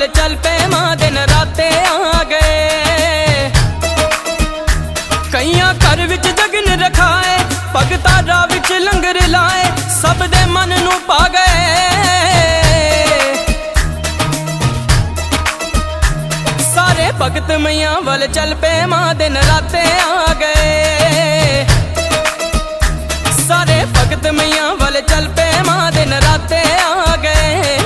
चल पे मां दिन राते आ गए। कईयां घर विच जगन रखाए, भगता राह विच लंगर लाए, सब दे मन नू पा गए। सारे भगत मैया वल चल पे मां दिन राते आ गए। सारे भगत मैया वल चल पे मां दिन राते आ गए।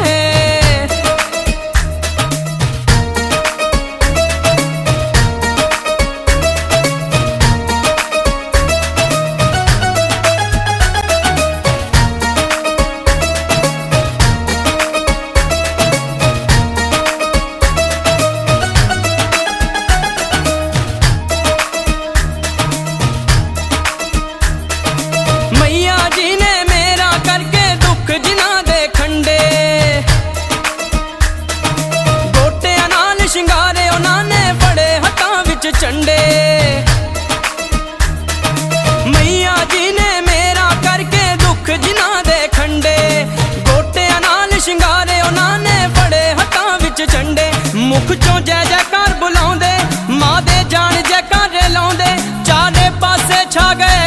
मैया जी ने मेरा करके दुख जिना दे खंडे, गोटियां नाल शिंगारे उन्होंने बड़े हथां विच झंडे। मैया जी ने मेरा करके दुख जिना दे खंडे, गोटियां नाल शिंगारे उन्होंने बड़े हथां विच झंडे। मुख चों जय जयकार बुलाउंदे, मां दे जान जयकारे लाउंदे, चारे पासे छा गए।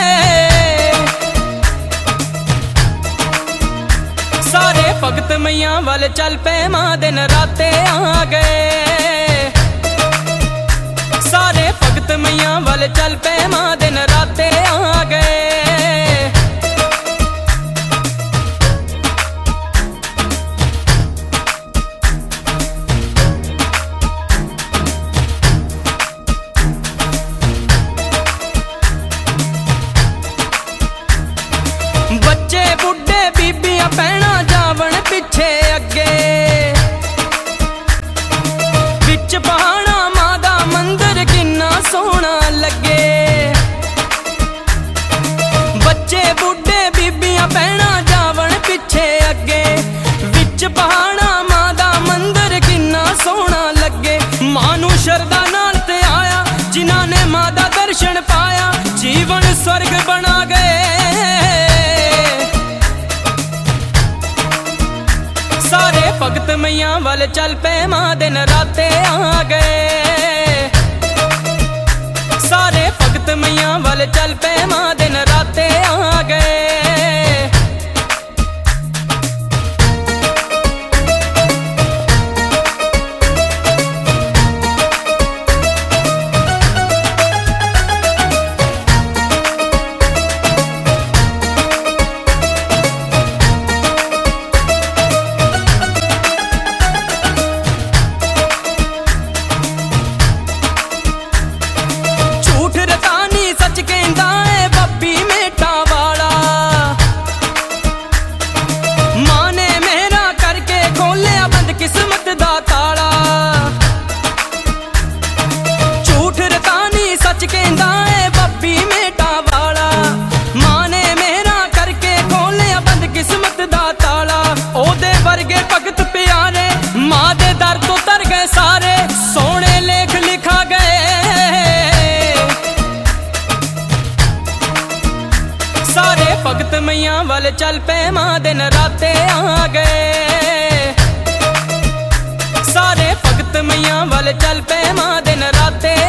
सारे भगत मैया वल चल पे मां दिन राते आ गए। सारे भगत मैया वल चल पे मां दिन राते आ गए। बच्चे बुढ़े बीबियां भैणां जावण पिछे अगे, बिच पहाड़ा मां दा मंदिर किन्ना सोहना लगे। बच्चे बुढ़े बीबियां भैणां जावण पिछे अगे, बिच पहाड़ा मां दा मंदिर किन्ना सोहना लगे। मां नू शरदा नाल ते आया, जिन्हां ने मां दा दर्शन पाया, जीवन स्वर्ग बना गए। सारे भगत मैया वल चल पे मां दिन राते आ गए। सारे भगत मैया वल चल पे मां दिन राते आ गए। सच कहंदा है बब्बी मेटा वाला, मां ने मेरा करके खोलिया बंद किस्मत दा ताला। झूठ रतानी सच कहंदा है बब्बी मेटा वाला, मां ने मेरा करके खोलिया बंद किस्मत दा ताला। ओदे वर्गे भगत प्यारे मां दे दर तो तर गए सारे, सोने लेख लिखा गए। सारे भगत मैया वल चल पे मां दिन राते आ गए। सारे भगत मैया वल चल पे मां दिन राते